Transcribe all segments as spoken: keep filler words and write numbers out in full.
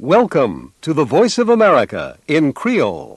Welcome to the Voice of America in Creole.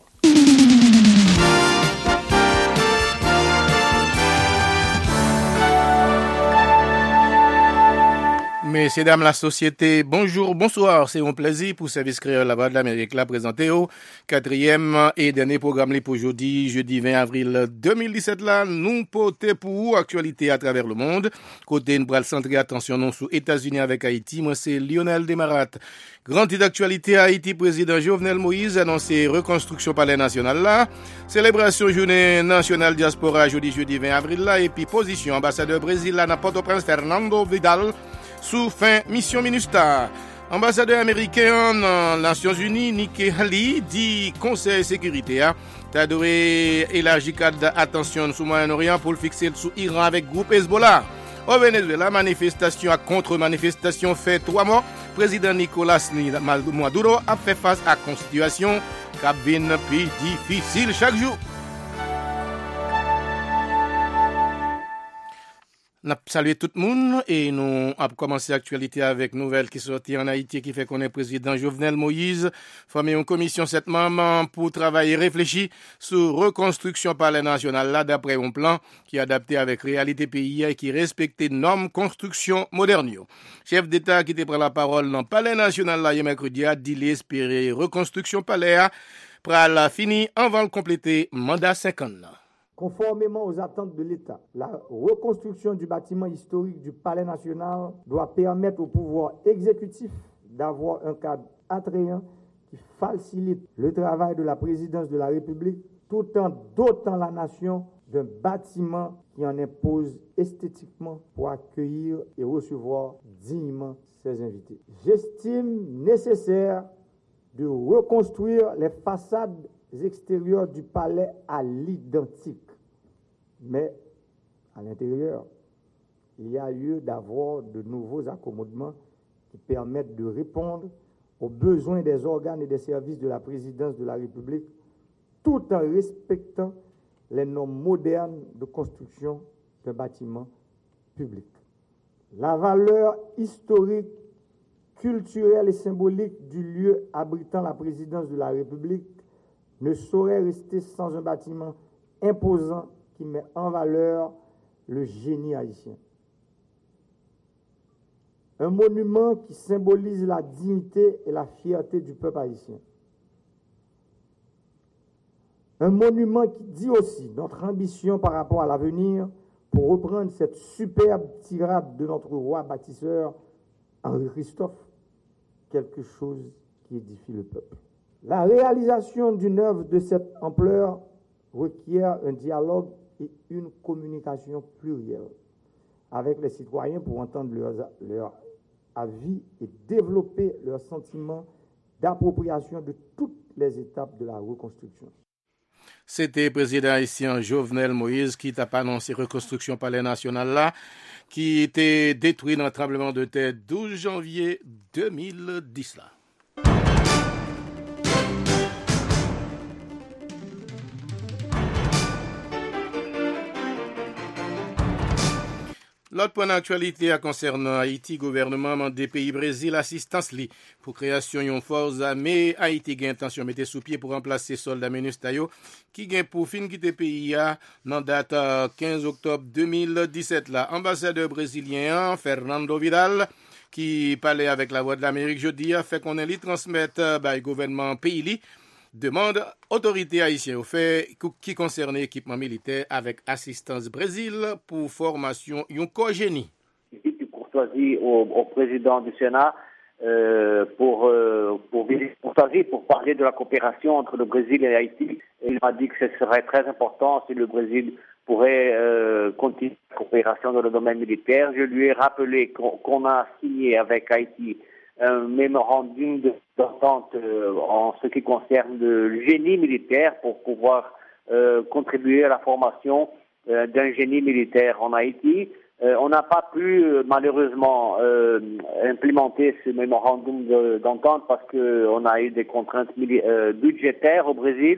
Messieurs, dames, la société, bonjour, bonsoir. C'est un plaisir pour Service Créole La Voix de l'Amérique là présenter au quatrième et dernier programme pour aujourd'hui, jeudi vingt avril deux mille dix-sept là, nous porter pour vous actualité à travers le monde. Côté nous pral centrer attention non sous États-Unis avec Haïti. Moi c'est Lionel Desmarat. Grand titre d'actualité à Haïti, président Jovenel Moïse annoncé reconstruction palais national là, célébration journée nationale diaspora jeudi jeudi vingt avril là et puis position ambassadeur Brésil là dans Port-au-Prince Fernando Vidal sous fin mission MINUSTAH. Ambassadeur américain dans les Nations Unies, Nikki Haley, dit Conseil sécurité, a adoré élargir cadre d'attention sous Moyen-Orient pour le fixer sous Iran avec groupe Hezbollah. Au Venezuela, manifestation à contre-manifestation fait trois mois. Président Nicolas Maduro a fait face à la situation qui devient plus difficile chaque jour. Nous saluons tout le monde et nous avons commencé l'actualité avec une nouvelle qui sortit en Haïti qui fait qu'on est président Jovenel Moïse formé une commission sept membres pour travailler réfléchir sur reconstruction palais national là d'après un plan qui est adapté avec réalité pays et qui respecte normes construction moderne. Chef d'État qui était pris la parole dans palais national là hier mercredi a dit l'espérer reconstruction palais pral fini avant de compléter mandat cinq ans. Conformément aux attentes de l'État, la reconstruction du bâtiment historique du Palais national doit permettre au pouvoir exécutif d'avoir un cadre attrayant qui facilite le travail de la présidence de la République tout en dotant la nation d'un bâtiment qui en impose esthétiquement pour accueillir et recevoir dignement ses invités. J'estime nécessaire de reconstruire les façades extérieures du palais à l'identique. Mais à l'intérieur, il y a lieu d'avoir de nouveaux accommodements qui permettent de répondre aux besoins des organes et des services de la présidence de la République, tout en respectant les normes modernes de construction d'un bâtiment public. La valeur historique, culturelle et symbolique du lieu abritant la présidence de la République ne saurait rester sans un bâtiment imposant qui met en valeur le génie haïtien. Un monument qui symbolise la dignité et la fierté du peuple haïtien. Un monument qui dit aussi notre ambition par rapport à l'avenir pour reprendre cette superbe tirade de notre roi bâtisseur Henri Christophe, quelque chose qui édifie le peuple. La réalisation d'une œuvre de cette ampleur requiert un dialogue et une communication plurielle avec les citoyens pour entendre leurs, leurs avis et développer leur sentiment d'appropriation de toutes les étapes de la reconstruction. C'était le président haïtien Jovenel Moïse qui t'a annoncé reconstruction palais national là, qui était détruit dans le tremblement de terre douze janvier deux mille dix là. L'autre point d'actualité concernant Haïti, gouvernement des pays Brésil assistance li pour création d'une force armée. Haïti a intention de mettre sous pied pour remplacer soldats MINUSTAH qui gagne pour fin quitter pays dans date quinze octobre deux mille dix-sept là. Ambassadeur brésilien Fernando Vidal qui parlait avec la Voix de l'Amérique jeudi a fait qu'on ait li transmettre bah, gouvernement pays li demande autorité haïtienne au fait qui concerne l'équipement militaire avec assistance Brésil pour formation d'un corps génie. Une courtoisie au, au président du Sénat euh, pour euh, pour courtoisie pour parler de la coopération entre le Brésil et Haïti. Il m'a dit que ce serait très important si le Brésil pourrait euh, continuer la coopération dans le domaine militaire. Je lui ai rappelé qu'on, qu'on a signé avec Haïti un mémorandum d'entente euh, en ce qui concerne le génie militaire pour pouvoir euh, contribuer à la formation euh, d'un génie militaire en Haïti. Euh, on n'a pas pu euh, malheureusement euh, implémenter ce mémorandum de, d'entente parce qu'on a eu des contraintes mili- euh, budgétaires au Brésil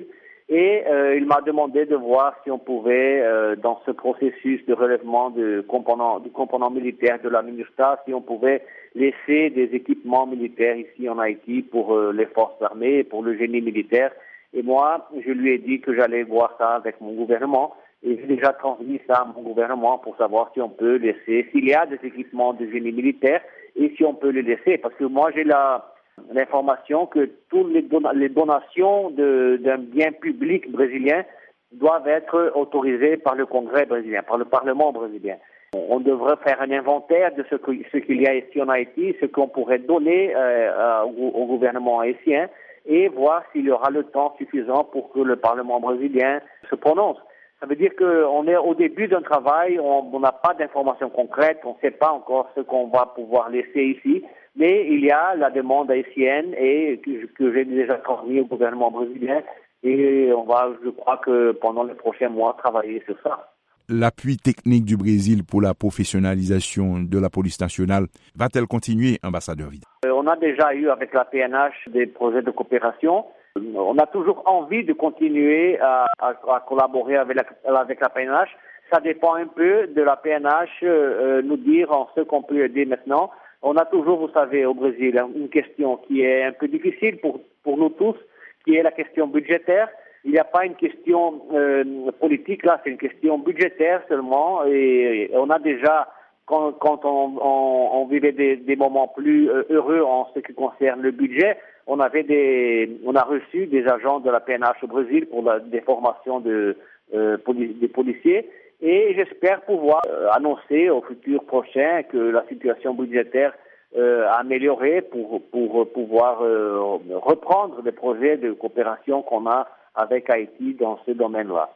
Et euh, il m'a demandé de voir si on pouvait, euh, dans ce processus de relèvement de components, du component militaire de la MINUSTAH, si on pouvait laisser des équipements militaires ici en Haïti pour euh, les forces armées, pour le génie militaire. Et moi, je lui ai dit que j'allais voir ça avec mon gouvernement. Et j'ai déjà transmis ça à mon gouvernement pour savoir si on peut laisser, s'il y a des équipements de génie militaire, et si on peut les laisser. Parce que moi, j'ai la... l'information que toutes les, don- les donations de, d'un bien public brésilien doivent être autorisées par le Congrès brésilien, par le Parlement brésilien. On devrait faire un inventaire de ce, que, ce qu'il y a ici en Haïti, ce qu'on pourrait donner euh, au, au gouvernement haïtien et voir s'il y aura le temps suffisant pour que le Parlement brésilien se prononce. Ça veut dire qu'on est au début d'un travail, on n'a pas d'informations concrètes, on ne sait pas encore ce qu'on va pouvoir laisser ici. Mais il y a la demande haïtienne et que, que j'ai déjà transmis au gouvernement brésilien et on va, je crois que pendant les prochains mois, travailler sur ça. L'appui technique du Brésil pour la professionnalisation de la police nationale va-t-elle continuer, ambassadeur Vidal? Euh, on a déjà eu avec la P N H des projets de coopération. On a toujours envie de continuer à, à, à collaborer avec la, avec la P N H. Ça dépend un peu de la P N H, euh, nous dire en ce qu'on peut aider maintenant. On a toujours, vous savez, au Brésil, une question qui est un peu difficile pour, pour nous tous, qui est la question budgétaire. Il n'y a pas une question euh, politique, là, c'est une question budgétaire seulement. Et, et on a déjà, quand, quand on, on, on vivait des, des moments plus euh, heureux en ce qui concerne le budget, on avait des, on a reçu des agents de la P N H au Brésil pour la, des formations de, euh, poli, des policiers. Et j'espère pouvoir euh, annoncer au futur prochain que la situation budgétaire euh, a amélioré pour, pour pouvoir euh, reprendre les projets de coopération qu'on a avec Haïti dans ce domaine-là.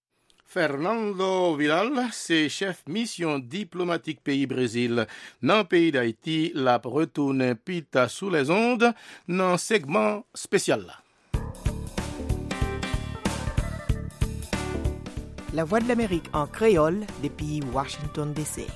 Fernando Vidal, c'est chef mission diplomatique pays Brésil. Dans le pays d'Haïti, la retourne pita sous les ondes dans segment spécial là. La Voix de l'Amérique en créole depuis Washington, D C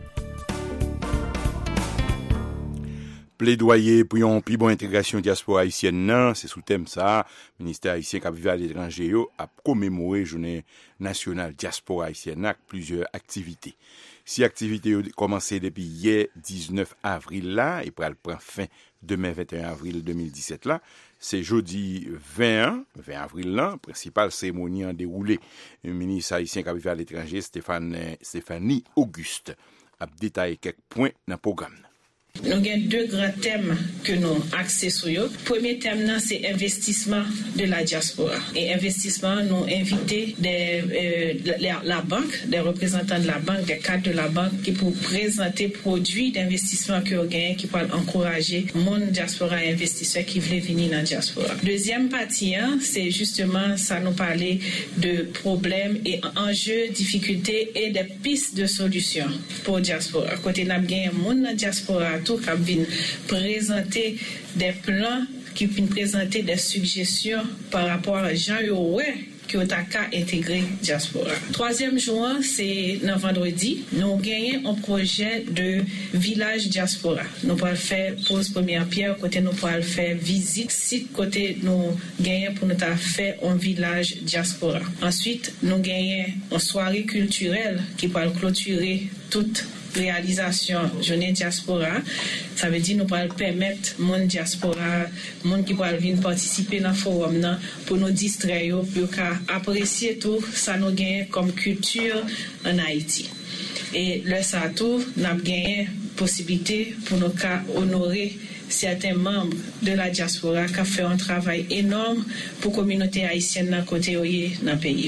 Plaidoyer pour une plus bonne intégration diaspora haïtienne, non, c'est sous thème ça. Ministère haïtien qui vivent à l'étranger a commémoré journée nationale diaspora haïtienne avec plusieurs activités. Si activités ont commencé depuis hier dix-neuf avril là et pour elle prend fin demain vingt et un avril deux mille dix-sept là, c'est jeudi vingt avril là, principale cérémonie en déroulé. Le ministre haïtien qui vivent à l'étranger Stéphane Stéphanie Auguste a détaillé quelques points dans le programme. Nous avons deux grands thèmes que nous axons sur eux. Le premier thème, c'est investissement de la diaspora. Et investissement, nous invitons des, euh, la, la banque, des représentants de la banque, des cadres de la banque, qui pour présenter produits d'investissement que nous gagnons, qui peuvent encourager mon diaspora et investisseurs qui veulent venir dans la diaspora. Deuxième partie, hein, c'est justement, ça nous parler de problèmes et enjeux, difficultés et des pistes de solutions pour la diaspora. Côté nous avons mon diaspora tout qui viennent présenter des plans, qui viennent présenter des suggestions par rapport à Jean Yowé qui ont intégré diaspora. Troisième jour, c'est le vendredi, nous gagnons un projet de village diaspora. Nous pourrons faire pose première pierre, côté nous pourrons faire visite site, côté nous gagnons pour nous faire un village diaspora. Ensuite, nous gagnons une soirée culturelle qui pourra clôturer toute réalisation journée diaspora. Ça veut dire nous pourrons permettre mon diaspora, mon qui pourra venir participer dans le forum là, pour nous distraire, pour apprécier tout ça nous gagne comme culture en Haïti. Et le ça tout, nous avons gagné possibilité pour nous honorer certains membres de la diaspora qui ont fait un travail énorme pour la communauté haïtienne dans le côté dans le pays.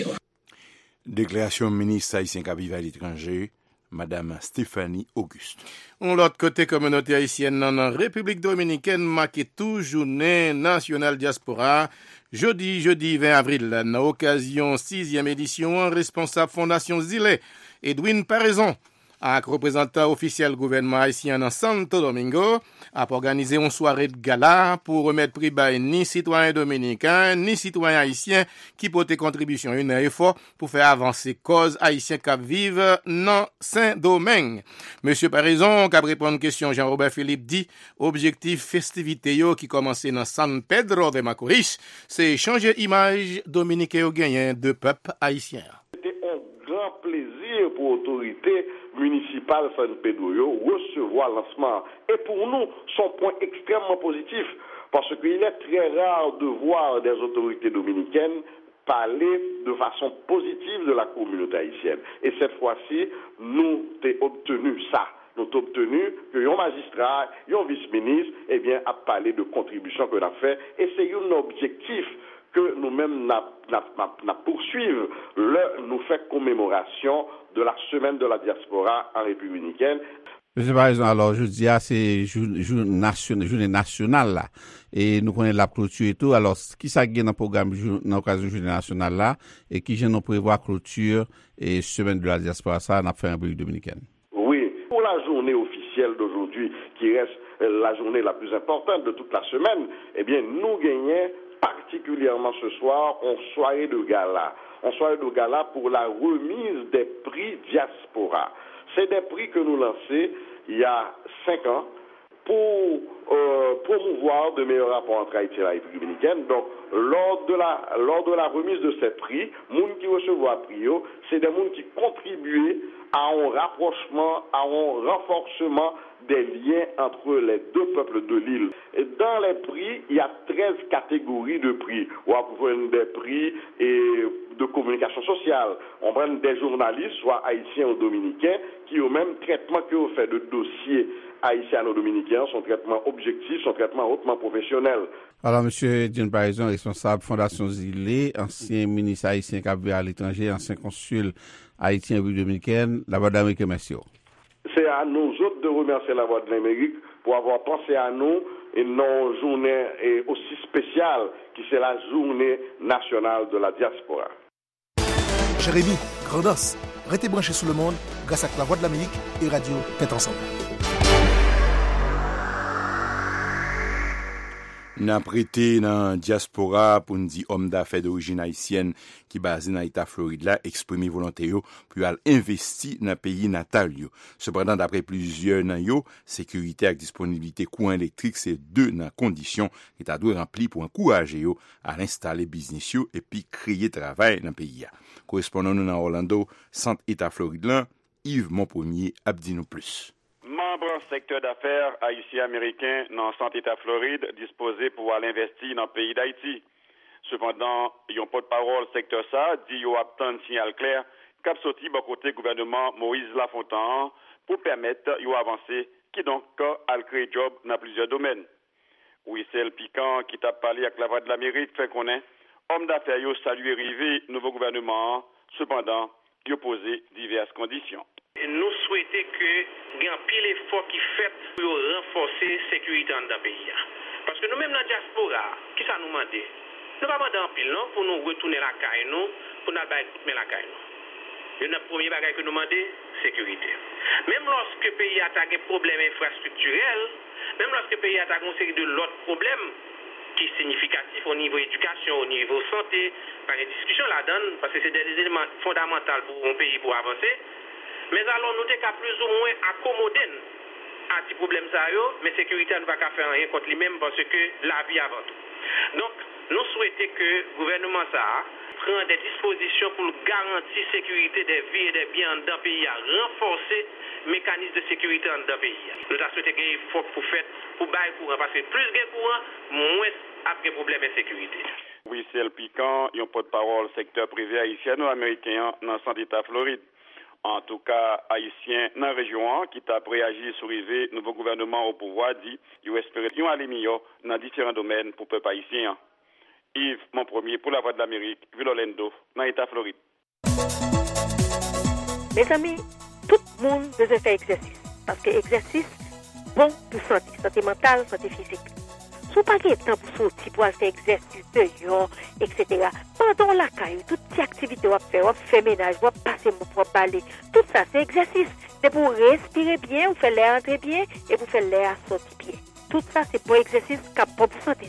Déclaration ministre haïtien qui vit à l'étranger, Madame Stéphanie Auguste. On l'autre côté communauté haïtienne en République dominicaine marqué tout journée nationale diaspora. Jeudi, jeudi vingt avril, dans occasion sixième édition, responsable Fondation Zile, Edwin Paraison, ak représentant officiel gouvernement haïtien dans Santo Domingo a organisé une soirée de gala pour remettre prix bay ni citoyens dominicains ni citoyens haïtiens qui portent contribution une effort pour faire avancer cause haïtien qui vivent dans Saint-Domingue. Monsieur Parizon qui a répondu question Jean-Robert Philippe dit objectif festivité yo qui commençait dans San Pedro de Macorís, c'est changer image dominicain au gagnant de peuple haïtien. C'était un grand plaisir pour l'autorité municipale San Pedro yo recevoir lancement. Et pour nous, son point extrêmement positif, parce qu'il est très rare de voir des autorités dominicaines parler de façon positive de la communauté haïtienne. Et cette fois-ci, nous avons obtenu ça. Nous avons obtenu que un magistrat, un vice-ministre, eh bien, a parlé de contribution que nous avons fait. Et c'est un objectif que nous-mêmes nous poursuivons. Le, nous faisons commémoration de la semaine de la diaspora en République dominicaine. Monsieur Parizon, alors, je dis, ah, c'est journée nation, nationale, là. Et nous connaissons la clôture et tout. Alors, qui ça gagne dans le programme, dans l'occasion de journée nationale, là, et qui j'ai nous prévoir clôture et semaine de la diaspora, ça, on a fait en République dominicaine? Oui. Pour la journée officielle d'aujourd'hui, qui reste la journée la plus importante de toute la semaine, eh bien, nous gagnons particulièrement ce soir en soirée de gala. En soirée de gala pour la remise des prix diaspora. C'est des prix que nous lançons il y a cinq ans pour euh, promouvoir de meilleurs rapports entre Haïti et la République dominicaine. Donc, lors de la, lors de la remise de ces prix, les gens qui recevront prix, c'est des gens qui contribuent à un rapprochement, à un renforcement des liens entre les deux peuples de l'île. Et dans les prix, il y a treize catégories de prix. On va prendre des prix et de communication sociale. On prend des journalistes, soit haïtiens ou dominicains, qui ont même traitement que vous fait de dossiers haïtiens ou dominicains, son traitement objectif, son traitement hautement professionnel. Alors, M. Jean Parizon, responsable Fondation Zilé, ancien ministre haïtien qui a vécu à l'étranger, ancien consul haïtien en République dominicaine, la Voix de l'Amérique, merci. C'est à nous autres de remercier la Voix de l'Amérique pour avoir pensé à nous et non journée aussi spéciale qui c'est la journée nationale de la diaspora. Jérémy, Grandos, restez branchés sur le monde grâce à la Voix de l'Amérique et Radio Tête Ensemble. N'a prêté dans diaspora pour nous dire homme d'affaires d'origine haïtienne qui basé dans l'État Floride là exprimer volonté yo pour aller investir dans pays natal yo. Cependant d'après plusieurs nan yo, sécurité et disponibilité courant électrique c'est deux dans conditions l'État doit remplir pour encourager yo à installer business yo et puis créer travail dans pays là. Correspondant nous dans Orlando, centre État Floride là, Yves Monpremier Abdi nous plus. Membre secteur d'affaires haïtien-américain dans le centre État Floride disposé pour aller investir dans le pays d'Haïti. Cependant, il y a un porte-parole secteur ça dit qu'il y a un signal clair cap sorti bon côté gouvernement Moïse Lafontaine pour permettre de avancer qui donc a créé job dans plusieurs domaines. Oui, c'est le piquant qui t'a parlé avec la Voix de l'Amérique fait qu'on est homme d'affaires yo salué arrivé nouveau gouvernement. Cependant, il a posé diverses conditions. Nous souhaitons que il y ait un pile effort qui fait pour renforcer la sécurité dans le pays. Parce que nous-mêmes dans la diaspora, qui ça nous demande? Nous ne pas demander un pile non pour nous retourner la caille, nous, pour nous mettre la caille. Et notre premier bagage que nous demandons, sécurité. Même lorsque le pays a des problèmes infrastructurels, même lorsque le pays a une série de l'autre problèmes qui sont significatifs au niveau éducation, au niveau santé, par une discussion là-dedans, parce que c'est des éléments fondamentaux pour un pays pour avancer. Mais alors, nous devons plus ou moins accommoder à ces problèmes, mais la sécurité ne va pas faire rien contre lui-même parce que la vie avant tout. Donc, nous souhaitons que le gouvernement ça prenne des dispositions pour garantir la sécurité des vies et des biens dans le pays, renforcer le mécanisme de sécurité dans le pays. Nous avons souhaité qu'il y ait faut pour faire pour bailler courant parce que plus de courant, moins après problème de sécurité. Oui, c'est le piquant, il y a un porte-parole secteur privé haïtien-américain dans le centre d'État Floride. En tout cas, haïtien dans la région qui t'a réagi sur le nouveau gouvernement au pouvoir dit qu'il espère qu'ils aller mieux dans différents domaines pour le peuple haïtien. Yves, mon premier pour la Voix de l'Amérique, Ville Orlando, dans l'État Floride. Mes amis, tout le monde doit faire exercice. Parce que l'exercice, bon pour santé, santé mentale, santé physique. Sous pas de temps pour sortir, pour faire exercice dehors, et cetera. Pendant la caille, toute cette activité, on fait, on fait ménage, on passer mon propre balai. Tout ça, c'est exercice. C'est pour respirer bien, vous faites l'air entrer bien, et vous faites l'air sortir bien. Tout ça, c'est pour exercice qui est bon pour santé.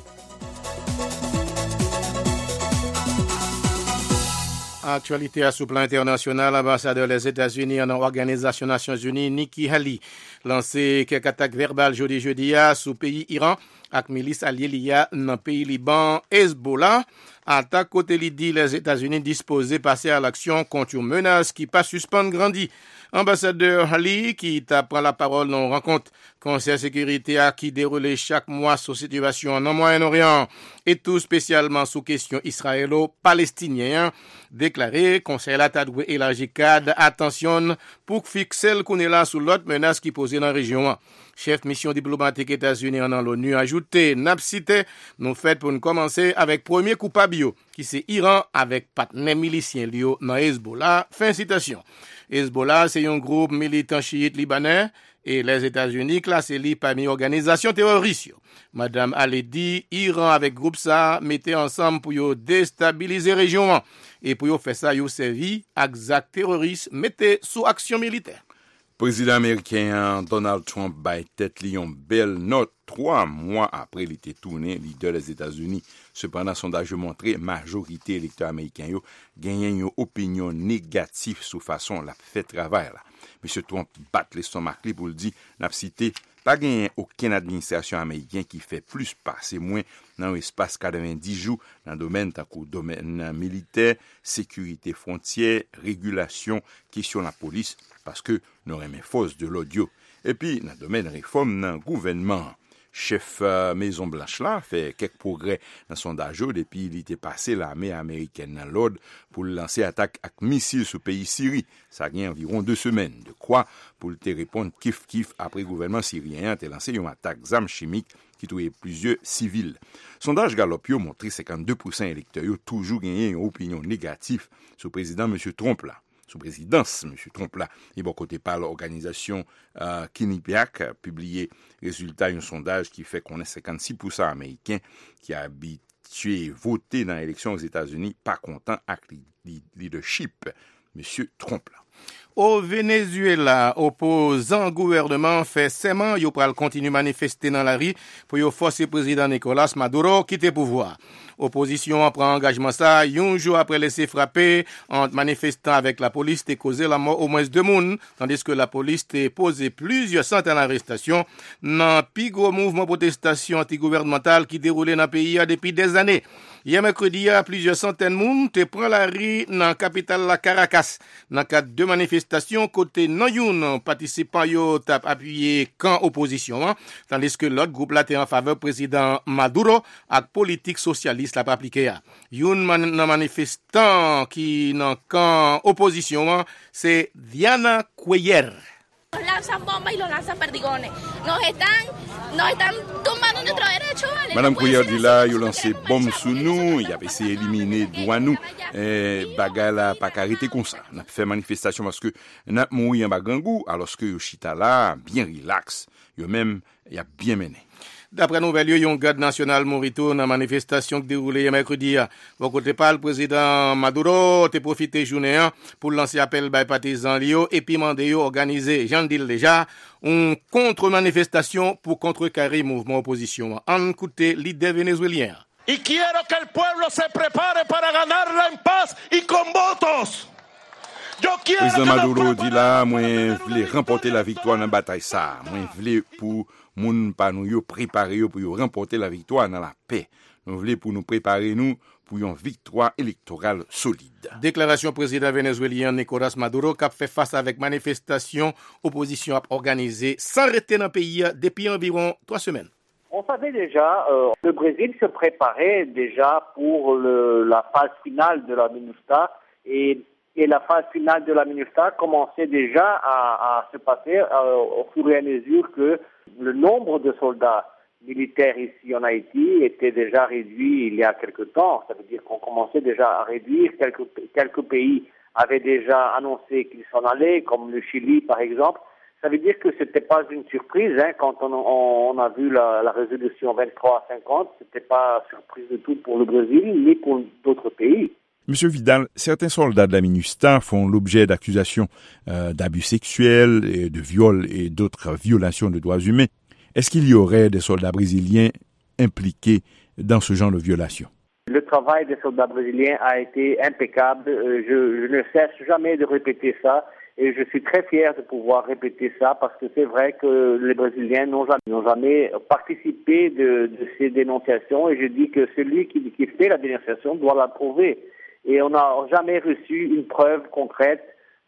Actualité à sous plan international, l'ambassadeur des États-Unis en Organisation Nations Unies, Nikki Haley, lancé quelques attaques verbales jeudi jeudi à sous pays Iran, avec milice alliée liée dans pays Liban, Hezbollah. Attaque côté dit les États-Unis disposés passer à l'action contre une menace qui pas suspendre grandi. Ambassadeur Ali qui prend la parole dans rencontre Conseil sécurité à qui déroule chaque mois sur situation en Moyen-Orient et tout spécialement sous question israélo-palestinien déclaré Conseil la tadoué élargi cadre attention pour fixer le qu'on est là sous l'autre menace qui posait dans la région. Chef mission diplomatique États-Unis en l'ONU ajouté n'a cité nous fait pour nous commencer avec premier coupable qui c'est Iran avec partenaire milicien Lio dans Hezbollah. Fin citation. Hezbollah, c'est un groupe militant chiite libanais et les États-Unis classent li parmi organisations terroristes. Madame Ali dit, Iran avec groupe ça mettait ensemble pour yo déstabiliser région et pour yo faire ça yo servi exact terroristes mettez sous action militaire. Président américain Donald Trump bat tête li yon belle note trois mois après il était tourné leader des États-Unis. Cependant, sondage montré majorité électeurs américains yo gagnent une opinion négative sur façon la fait travail là. Monsieur Trump bat l'estomac li pour le dire n'a cité pas gagné aucune administration américaine qui fait plus passer moins dans l'espace quatre-vingt-dix jours dans le domaine tant que domaine militaire, sécurité frontière, régulation, question la police parce que nous remet force de l'audio. Et puis dans le domaine réforme dans le gouvernement. Chef euh, Maison Blanche là fait quelques progrès dans son sondage depuis il était passé l'armée américaine dans l'ordre pour lancer attaque avec missiles sur pays Syrie. Ça a gagné environ deux semaines. De quoi pour te répondre kiff kiff après le gouvernement syrien a lancé une attaque d'armes chimiques qui tuait plusieurs civils. Sondage Gallup yo montré cinquante-deux pour cent électeurs yo toujours gagné une opinion négative sur le président M. Trump là. Sous présidence, M. Trump là, et bon côté par l'organisation euh, Quinnipiac a publié résultat d'un sondage qui fait qu'on est cinquante-six pour cent américains qui a habitué voter dans l'élection aux États-Unis pas content avec le leadership M. Trump là. Au Venezuela, opposant gouvernement fait serment, yo pral continue manifester dans la rue pour yo forcer président Nicolas Maduro quitter pouvoir. Opposition prend engagement ça, un jour après laisser frapper entre manifestants avec la police t'est causé la mort au moins deux moun, tandis que la police t'est posé plusieurs centaines d'arrestations dans plus gros mouvement protestation anti-gouvernemental qui déroulait dans le pays depuis des années. Hier mercredi, il y a plusieurs centaines de moun te prend la rue dans la capitale la Caracas. Dans cadre de manifestations, côté non youn, participants yo tap appuyé camp opposition, hein, tandis que l'autre groupe là t'est en faveur président Maduro avec politique socialiste la pas appliqué. Youn man, manifestant qui dans camp opposition, hein, c'est Diana Cuellar. Lanzan bombas y los lanzan perdigones. Nos están, nos están tumbando nuestro derecho. Madame Cuellar dit là, ils ont lancé bombe sous nous, ils ont essayé d'éliminer douane nous. Eh, bagay la pas arrêté comme ça. On a fait manifestation parce que on a mouru en bagangou, alors que Yoshita là, bien relax. Yo même, il a bien mené. D'après nouvelles, il y a un garde national Morito dans la manifestation qui déroulait mercredi. Bon côté pas le président Maduro te profité journée pour lancer appel by partisans Lio et puis mandé organiser, j'en dis déjà, une contre-manifestation pour contrecarrer mouvement opposition. En écoutez leader vénézuélien. Y quiero que el pueblo se prepare para ganarla en paz y con votos. Président Maduro dit là, moi voulais remporter la victoire dans la bataille ça. Moi voulais pour moun pa nou yo préparer pour yo remporter la victoire dans la paix. Nous voulons pour nous préparer nous pour une victoire électorale solide. Déclaration président vénézuélien Nicolas Maduro qui a fait face avec manifestation opposition organisée sans arrêter dans le pays depuis environ trois semaines. On savait déjà, euh, le Brésil se préparait déjà pour le, la phase finale de la MINUSTAH et Et la phase finale de la MINUSTAH commençait déjà à, à se passer euh, au fur et à mesure que le nombre de soldats militaires ici en Haïti était déjà réduit il y a quelque temps. Ça veut dire qu'on commençait déjà à réduire. Quelques, quelques pays avaient déjà annoncé qu'ils s'en allaient, comme le Chili par exemple. Ça veut dire que c'était pas une surprise, hein, quand on, on, on a vu la, la résolution vingt-trois cinquante, c'était pas surprise de tout pour le Brésil, ni pour d'autres pays. Monsieur Vidal, certains soldats de la MINUSTAH font l'objet d'accusations euh, d'abus sexuels, et de viols et d'autres violations de droits humains. Est-ce qu'il y aurait des soldats brésiliens impliqués dans ce genre de violations? Le travail des soldats brésiliens a été impeccable. Euh, je, je ne cesse jamais de répéter ça. Et je suis très fier de pouvoir répéter ça parce que c'est vrai que les Brésiliens n'ont jamais, n'ont jamais participé de, de ces dénonciations et je dis que celui qui, qui fait la dénonciation doit la prouver. Et on n'a jamais reçu une preuve concrète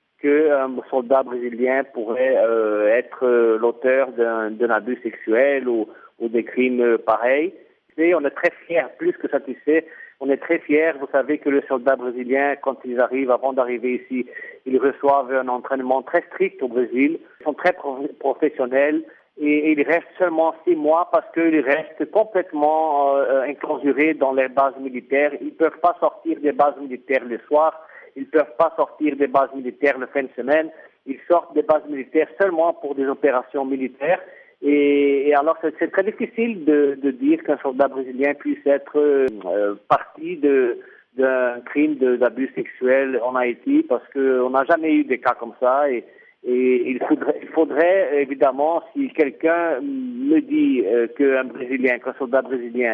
qu'un soldat brésilien pourrait euh, être euh, l'auteur d'un, d'un abus sexuel ou, ou des crimes pareils. Et on est très fiers, plus que satisfaits. On est très fiers. Vous savez que les soldats brésiliens, quand ils arrivent, avant d'arriver ici, ils reçoivent un entraînement très strict au Brésil. Ils sont très professionnels et ils restent seulement six mois parce qu'ils restent complètement euh, enclausurés dans les bases militaires. Ils ne peuvent pas sortir des bases militaires le soir. Ils ne peuvent pas sortir des bases militaires le fin de semaine. Ils sortent des bases militaires seulement pour des opérations militaires. Et, et alors, c'est, c'est très difficile de, de dire qu'un soldat brésilien puisse être euh, partie de, d'un crime de, d'abus sexuel en Haïti parce qu'on n'a jamais eu des cas comme ça. Et, et il, faudrait, il faudrait, évidemment, si quelqu'un me dit euh, qu'un Brésilien, qu'un soldat brésilien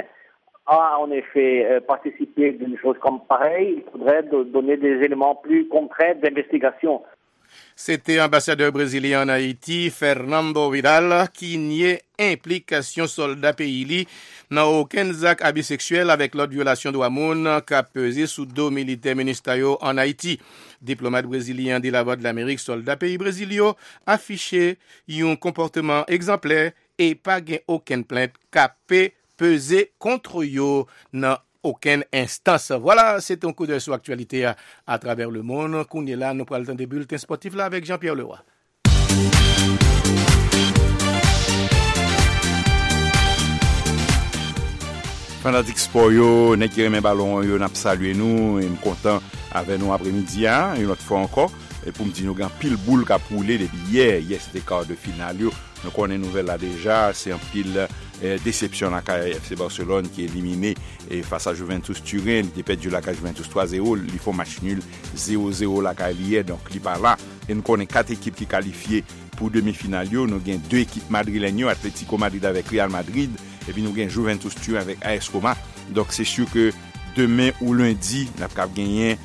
a en effet euh, participé d'une chose comme pareille, il faudrait de, donner des éléments plus concrets d'investigation. C'était ambassadeur brésilien en Haïti, Fernando Vidal, qui niait implication soldat pays dans aucun acte abus sexuel avec l'autre violation de Wamoun qui a pesé sous dos militaires ministériaux en Haïti. Diplomate brésilien de la Voix de l'Amérique, soldat pays brésilien, affiché un comportement exemplaire et pas gain aucune plainte qui a pesé contre eux dans aucune instance. Voilà, c'est un coup d'œil sur l'actualité à, à travers le monde. Qu'on est là, nous prenons le temps des bulletins sportifs là avec Jean-Pierre Leroy. Fanatique Sport yo, nek ki reme ballon yo n'a salué nous et me content avec nous après-midi hein, une autre fois encore et pour me dire nous grand pile boule qu'a poulé depuis hier, hier c'était quart de finale yo. Nous connaissons nouvelle là déjà, c'est un pile euh, déception à F C Barcelone qui est éliminé et face à Juventus Turin, il a perdu la Juventus trois zéro, ils font match nul zéro zéro la hier donc il pas là et nous connaissons quatre équipes qui qualifiées pour demi-finale yo, nous avons deux équipes madrilènes, Atlético Madrid avec Real Madrid et puis nous avons Juventus Turin avec A S Roma. Donc c'est sûr que demain ou lundi, nous avons gagné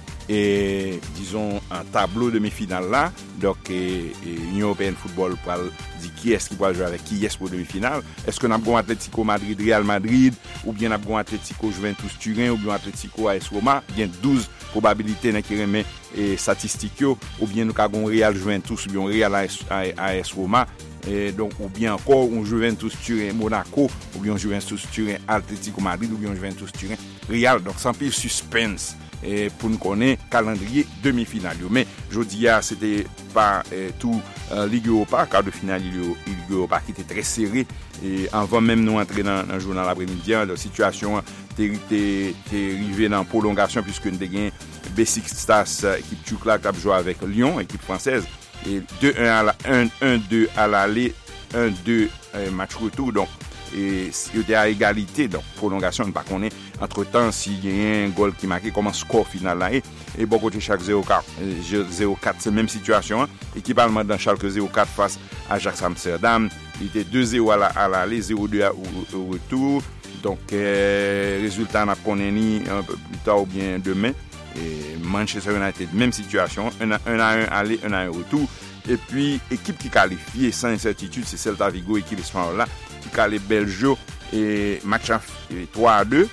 et disons un tableau demi-finale là. Donc Union Européenne Football pour dire qui est-ce qui va jouer avec qui est-ce pour demi-finale. Est-ce que nous avons Atlético Madrid Real Madrid ou bien nous avons Atlético Juventus Turin ou bien Atlético A S Roma. Il y a douze probabilités dans qui remet et statistiques ou bien nous avons Real Juventus ou bien Real A S Roma. Et donc ou bien encore un Juventus Turin Monaco ou bien Juventus Turin Atlético Madrid ou bien Juventus Turin Real. Donc sans pile suspense et pour nous connaître calendrier demi-finale. Mais jeudi c'était pas eh, tout euh, Ligue Europa, quart de finale Ligue Europa qui était très serré et avant même nous entrer dans le journal après-midi, la situation était arrivée dans prolongation puisque nous avons Besiktas équipe Tchoukla qui a joué avec Lyon, équipe française et deux un deux à l'aller, un deux euh, match retour donc et c'était à égalité donc prolongation ne pas connaît entre-temps s'il y a un goal qui marqué comme un score final là et, et bon côté chaque zéro quatre zéro quatre c'est même situation hein, équipe allemande dans Schalke zéro quatre face à Ajax Amsterdam il était deux zéro à la à l'aller zéro deux au, au retour donc euh, résultat n'a connaît ni un peu plus tard ou bien demain et Manchester United même situation un à un aller un à un retour et puis équipe qui qualifiée sans incertitude c'est Celta Vigo équipe espagnole là qui calé Belgio et match trois à deux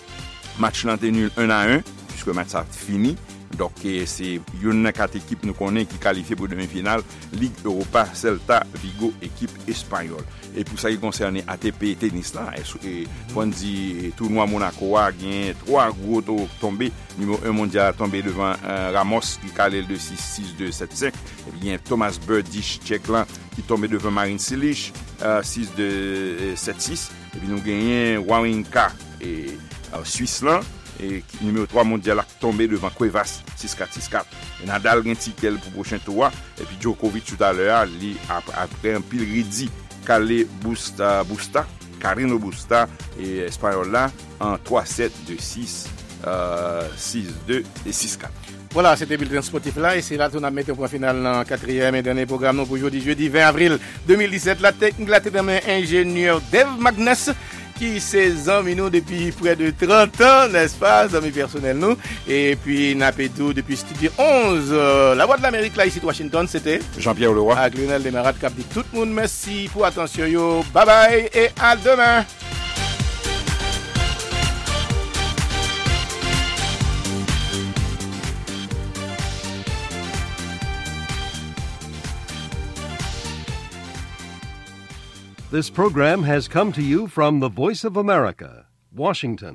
match l'anté nul un à un puisque match ça fini donc c'est une quatre équipes nous connaît qui qualifié pour demi-finale Ligue Europa Celta Vigo équipe espagnole et pour ça qui concerne A T P tennis là et on dit tournoi Monaco a gagné trois gros tours tombés numéro un mondial tombé devant euh, Ramos qui calé le six six deux sept cinq et bien Thomas Berdych tchèque là qui tombé devant Marin Cilic euh, six deux sept six et puis nous gagné Wawrinka et euh, Suisse là et numéro trois mondial a tombé devant Cuevas six quatre six quatre. Et Nadal gen ticket pour prochain tour et puis Djokovic tout à l'heure li après un pile ridi calé Busta Busta Carino Busta et Espagnol là en trois sept deux six euh, six deux et six quatre. Voilà, c'était Bulletin Sportif là et c'est là qu'on a mis au point final dans le quatrième et dernier programme pour aujourd'hui, jeudi vingt avril deux mille dix-sept. La technique, la technique ingénieur Dave Magnus qui s'est amis nous depuis près de trente ans, n'est-ce pas, amis personnels nous. Et puis Napédou depuis Studio onze. Euh, la Voix de l'Amérique là ici de Washington, c'était Jean-Pierre Leroy. Avec Lionel Desmarades qui a dit tout le monde merci pour attention yo. Bye bye et à demain. This program has come to you from the Voice of America, Washington.